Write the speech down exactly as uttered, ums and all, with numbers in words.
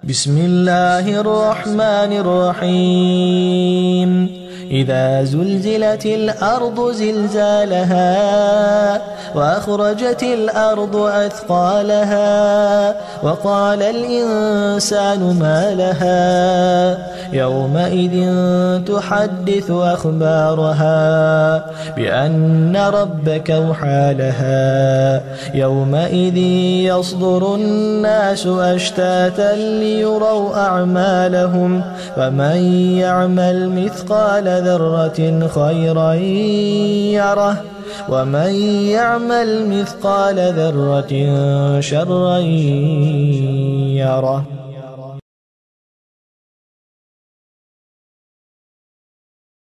بسم الله الرحمن الرحيم إذا زلزلت الأرض زلزالها وأخرجت الأرض أثقالها وقال الإنسان ما لها يومئذ تحدث أخبارها بأن ربك أوحى لها يومئذ يصدر الناس أشتاتا ليروا أعمالهم فمن يعمل مثقال ذرة خيرا يره ومن يعمل مثقال ذرة شرا يره.